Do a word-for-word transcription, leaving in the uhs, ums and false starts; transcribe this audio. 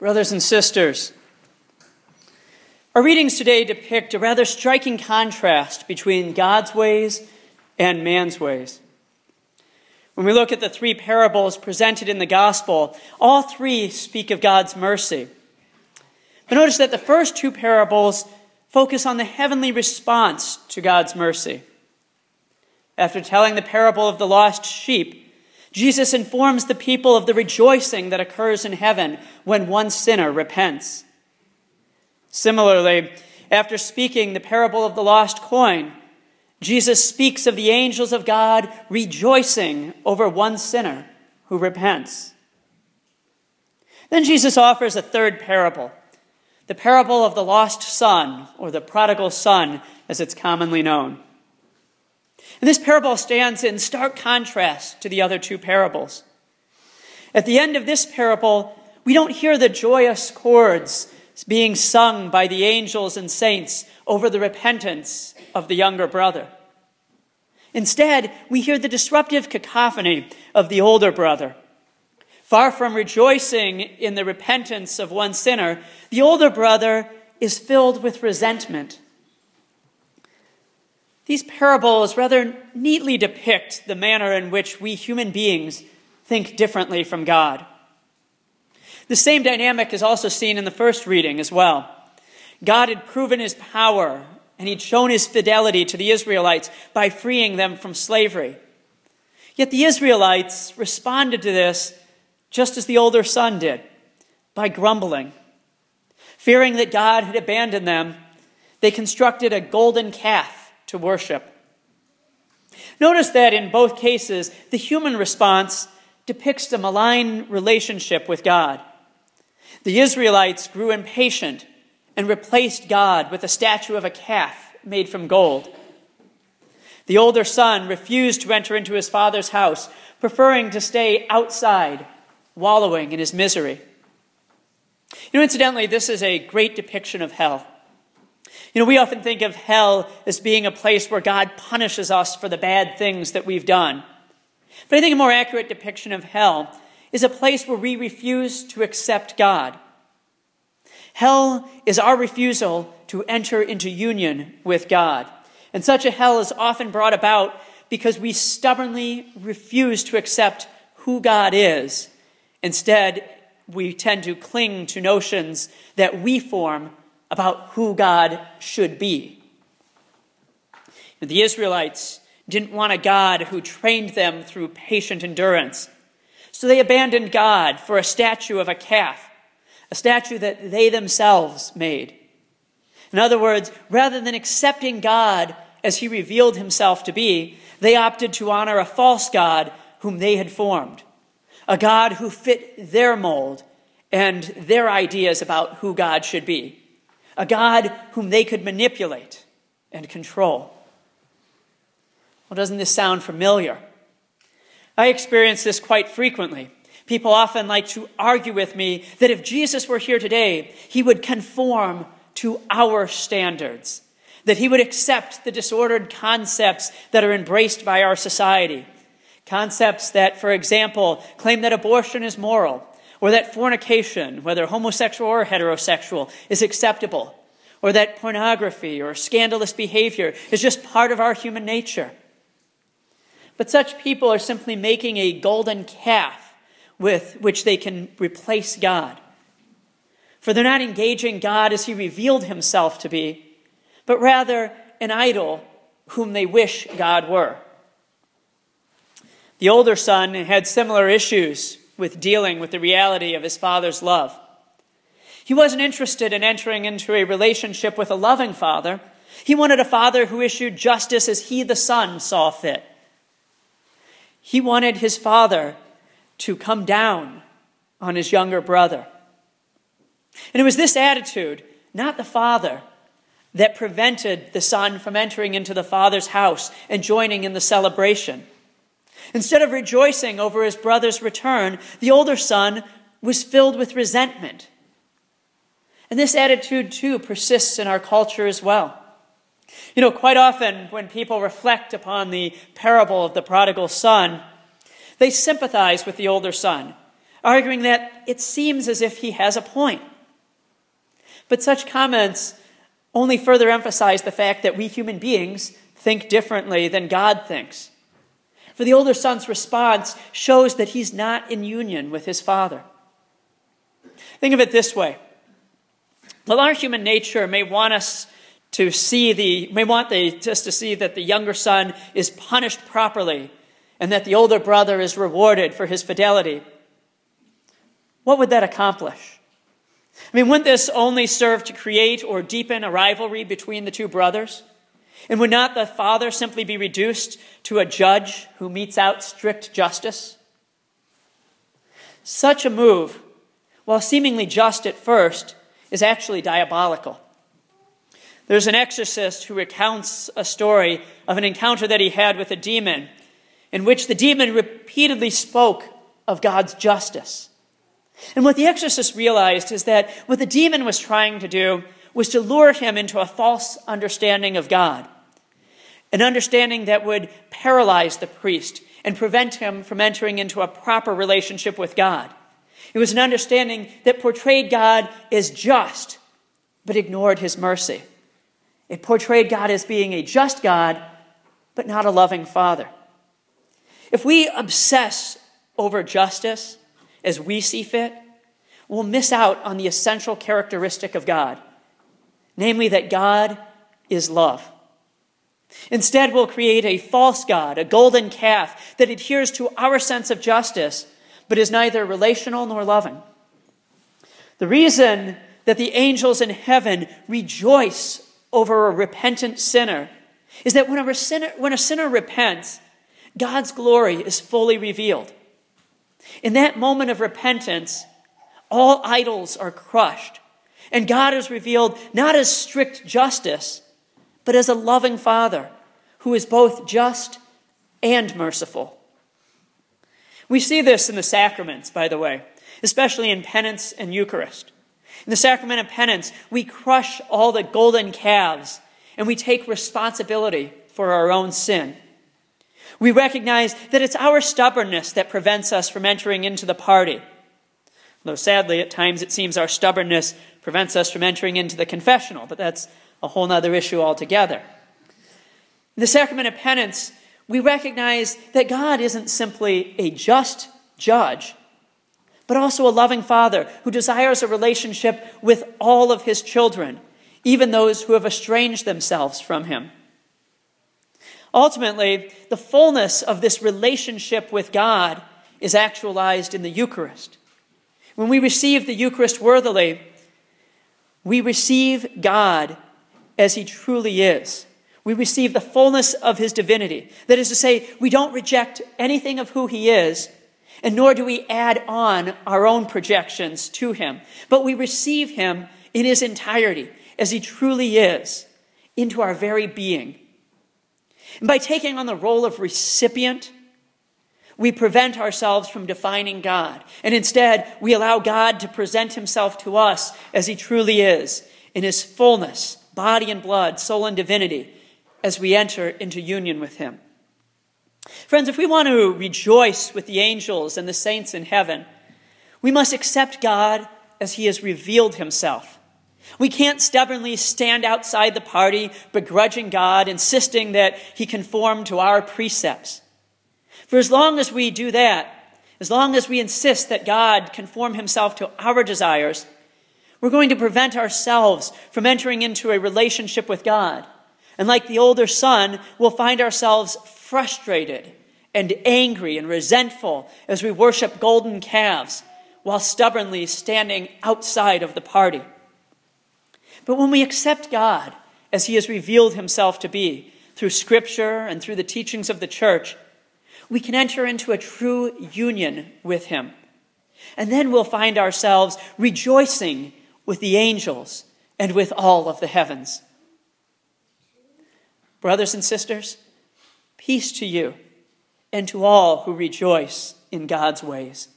Brothers and sisters, our readings today depict a rather striking contrast between God's ways and man's ways. When we look at the three parables presented in the gospel, all three speak of God's mercy. But notice that the first two parables focus on the heavenly response to God's mercy. After telling the parable of the lost sheep, Jesus informs the people of the rejoicing that occurs in heaven when one sinner repents. Similarly, after speaking the parable of the lost coin, Jesus speaks of the angels of God rejoicing over one sinner who repents. Then Jesus offers a third parable, the parable of the lost son, or the prodigal son, as it's commonly known. And this parable stands in stark contrast to the other two parables. At the end of this parable, we don't hear the joyous chords being sung by the angels and saints over the repentance of the younger brother. Instead, we hear the disruptive cacophony of the older brother. Far from rejoicing in the repentance of one sinner, the older brother is filled with resentment. These parables rather neatly depict the manner in which we human beings think differently from God. The same dynamic is also seen in the first reading as well. God had proven his power, and he'd shown his fidelity to the Israelites by freeing them from slavery. Yet the Israelites responded to this just as the older son did, by grumbling. Fearing that God had abandoned them, they constructed a golden calf to worship. Notice that in both cases, the human response depicts a malign relationship with God. The Israelites grew impatient and replaced God with a statue of a calf made from gold. The older son refused to enter into his father's house, preferring to stay outside, wallowing in his misery. You know, incidentally, this is a great depiction of hell. You know, we often think of hell as being a place where God punishes us for the bad things that we've done. But I think a more accurate depiction of hell is a place where we refuse to accept God. Hell is our refusal to enter into union with God. And such a hell is often brought about because we stubbornly refuse to accept who God is. Instead, we tend to cling to notions that we form about who God should be. The Israelites didn't want a God who trained them through patient endurance. So they abandoned God for a statue of a calf, a statue that they themselves made. In other words, rather than accepting God as he revealed himself to be, they opted to honor a false God whom they had formed, a God who fit their mold and their ideas about who God should be. A God whom they could manipulate and control. Well, doesn't this sound familiar? I experience this quite frequently. People often like to argue with me that if Jesus were here today, he would conform to our standards, that he would accept the disordered concepts that are embraced by our society. Concepts that, for example, claim that abortion is moral, or that fornication, whether homosexual or heterosexual, is acceptable, or that pornography or scandalous behavior is just part of our human nature. But such people are simply making a golden calf with which they can replace God. For they're not engaging God as he revealed himself to be, but rather an idol whom they wish God were. The older son had similar issues with dealing with the reality of his father's love. He wasn't interested in entering into a relationship with a loving father. He wanted a father who issued justice as he, the son, saw fit. He wanted his father to come down on his younger brother. And it was this attitude, not the father, that prevented the son from entering into the father's house and joining in the celebration. Instead of rejoicing over his brother's return, the older son was filled with resentment. And this attitude, too, persists in our culture as well. You know, quite often when people reflect upon the parable of the prodigal son, they sympathize with the older son, arguing that it seems as if he has a point. But such comments only further emphasize the fact that we human beings think differently than God thinks. For the older son's response shows that he's not in union with his father. Think of it this way. While our human nature may want us to see the, may want the, us to see that the younger son is punished properly and that the older brother is rewarded for his fidelity, what would that accomplish? I mean, wouldn't this only serve to create or deepen a rivalry between the two brothers? And would not the father simply be reduced to a judge who metes out strict justice? Such a move, while seemingly just at first, is actually diabolical. There's an exorcist who recounts a story of an encounter that he had with a demon, in which the demon repeatedly spoke of God's justice. And what the exorcist realized is that what the demon was trying to do was to lure him into a false understanding of God, an understanding that would paralyze the priest and prevent him from entering into a proper relationship with God. It was an understanding that portrayed God as just, but ignored his mercy. It portrayed God as being a just God, but not a loving Father. If we obsess over justice as we see fit, we'll miss out on the essential characteristic of God, namely that God is love. Instead, we'll create a false God, a golden calf that adheres to our sense of justice, but is neither relational nor loving. The reason that the angels in heaven rejoice over a repentant sinner is that when a sinner, when a sinner repents, God's glory is fully revealed. In that moment of repentance, all idols are crushed, and God is revealed not as strict justice, but as a loving Father who is both just and merciful. We see this in the sacraments, by the way, especially in penance and Eucharist. In the sacrament of penance, we crush all the golden calves and we take responsibility for our own sin. We recognize that it's our stubbornness that prevents us from entering into the party. Though sadly, at times it seems our stubbornness prevents us from entering into the confessional, but that's a whole other issue altogether. In the sacrament of penance, we recognize that God isn't simply a just judge, but also a loving Father who desires a relationship with all of his children, even those who have estranged themselves from him. Ultimately, the fullness of this relationship with God is actualized in the Eucharist. When we receive the Eucharist worthily, we receive God as he truly is. We receive the fullness of his divinity. That is to say, we don't reject anything of who he is, and nor do we add on our own projections to him, but we receive him in his entirety, as he truly is, into our very being. And by taking on the role of recipient, we prevent ourselves from defining God, and instead we allow God to present himself to us as he truly is, in his fullness, body and blood, soul and divinity, as we enter into union with him. Friends, if we want to rejoice with the angels and the saints in heaven, we must accept God as he has revealed himself. We can't stubbornly stand outside the party, begrudging God, insisting that he conform to our precepts. For as long as we do that, as long as we insist that God conform himself to our desires, we're going to prevent ourselves from entering into a relationship with God. And like the older son, we'll find ourselves frustrated and angry and resentful as we worship golden calves while stubbornly standing outside of the party. But when we accept God as he has revealed himself to be through Scripture and through the teachings of the church, we can enter into a true union with him. And then we'll find ourselves rejoicing with the angels and with all of the heavens. Brothers and sisters, peace to you and to all who rejoice in God's ways.